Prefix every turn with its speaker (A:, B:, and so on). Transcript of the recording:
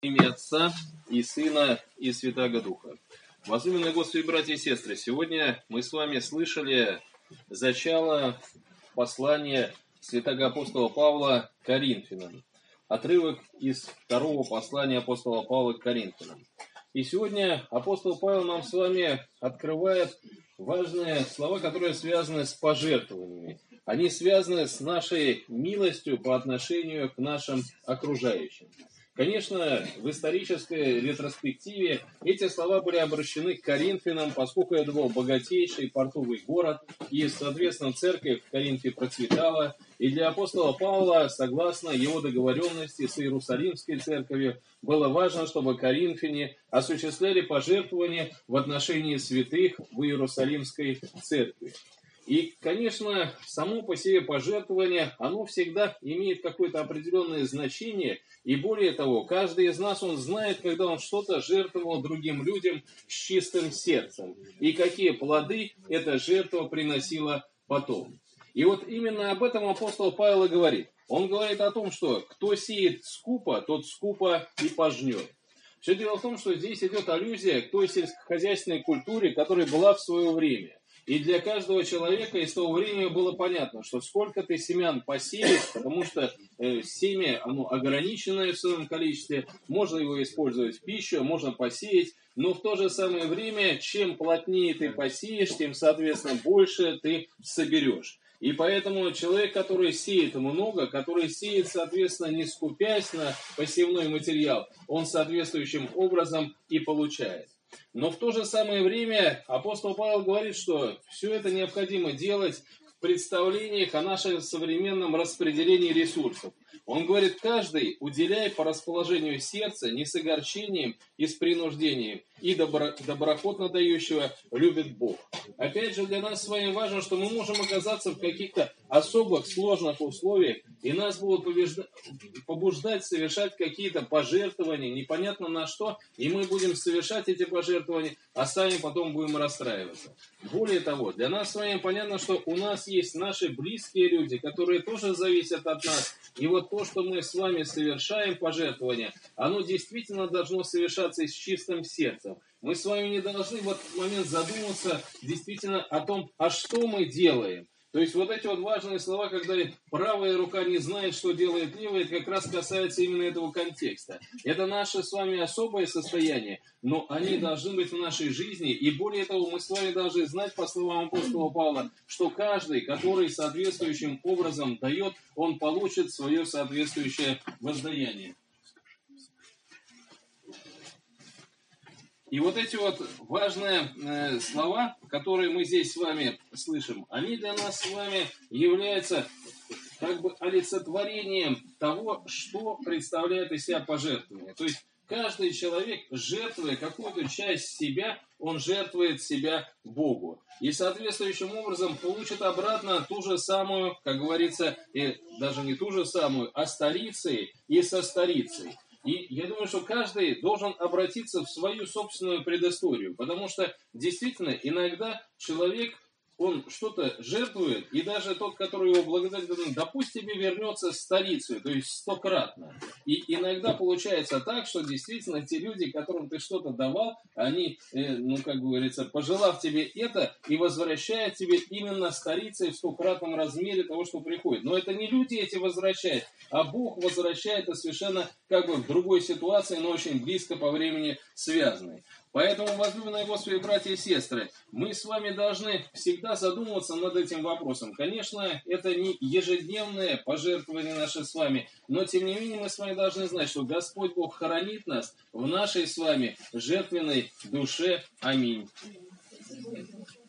A: Имя Отца и Сына и Святаго Духа. Возлюбленные Господи, братья и сестры, сегодня мы с вами слышали зачало послания святаго апостола Павла к Коринфянам. Отрывок из второго послания апостола Павла к Коринфянам. И сегодня апостол Павел нам с вами открывает важные слова, которые связаны с пожертвованиями. Они связаны с нашей милостью по отношению к нашим окружающим. Конечно, в исторической ретроспективе эти слова были обращены к Коринфянам, поскольку это был богатейший портовый город, и, соответственно, церковь в Коринфе процветала. И для апостола Павла, согласно его договоренности с Иерусалимской церковью, было важно, чтобы коринфяне осуществляли пожертвования в отношении святых в Иерусалимской церкви. И, конечно, само по себе пожертвование, оно всегда имеет какое-то определенное значение. И более того, каждый из нас, он знает, когда он что-то жертвовал другим людям с чистым сердцем. И какие плоды эта жертва приносила потом. И вот именно об этом апостол Павел и говорит. Он говорит о том, что кто сеет скупо, тот скупо и пожнет. Все дело в том, что здесь идет аллюзия к той сельскохозяйственной культуре, которая была в свое время. И для каждого человека из того времени было понятно, что сколько ты семян посеешь, потому что семя, оно ограниченное в своем количестве, можно его использовать в пищу, можно посеять, но в то же самое время, чем плотнее ты посеешь, тем, соответственно, больше ты соберешь. И поэтому человек, который сеет много, который сеет, соответственно, не скупясь на посевной материал, он соответствующим образом и получает. Но в то же самое время апостол Павел говорит, что все это необходимо делать в представлениях о нашем современном распределении ресурсов. Он говорит, каждый уделяй по расположению сердца, не с огорчением и с принуждением, и доброхотно дающего любит Бог. Опять же, для нас с вами важно, что мы можем оказаться в каких-то особых сложных условиях, и нас будут побуждать совершать какие-то пожертвования, непонятно на что, и мы будем совершать эти пожертвования, а сами потом будем расстраиваться. Более того, для нас с вами понятно, что у нас есть наши близкие люди, которые тоже зависят от нас, и вот то, что мы с вами совершаем пожертвования, оно действительно должно совершаться с чистым сердцем. Мы с вами не должны в этот момент задуматься действительно о том, а что мы делаем. То есть вот эти вот важные слова, когда правая рука не знает, что делает левая, это как раз касается именно этого контекста. Это наше с вами особое состояние, но они должны быть в нашей жизни. И более того, мы с вами должны знать, по словам апостола Павла, что каждый, который соответствующим образом дает, он получит свое соответствующее воздаяние. И вот эти вот важные слова, которые мы здесь с вами слышим, они для нас с вами являются как бы олицетворением того, что представляет из себя пожертвование. То есть каждый человек, жертвуя какую-то часть себя, он жертвует себя Богу. И соответствующим образом получит обратно ту же самую, как говорится, и даже не ту же самую, а старицей и со старицей. И я думаю, что каждый должен обратиться в свою собственную предысторию, потому что действительно иногда человек, он что-то жертвует, и даже тот, который его благодарит, говорит, да пусть тебе вернется старицей, то есть 100-кратно. И иногда получается так, что действительно те люди, которым ты что-то давал, они, как говорится, пожелав тебе это, и возвращают тебе именно старицей в 100-кратном размере того, что приходит. Но это не люди эти возвращают, а Бог возвращает это совершенно как бы в другой ситуации, но очень близко по времени связанной. Поэтому, возлюбленные Господи, братья и сестры, мы с вами должны всегда задумываться над этим вопросом. Конечно, это не ежедневное пожертвование наше с вами, но тем не менее мы с вами должны знать, что Господь Бог хранит нас в нашей с вами жертвенной душе. Аминь.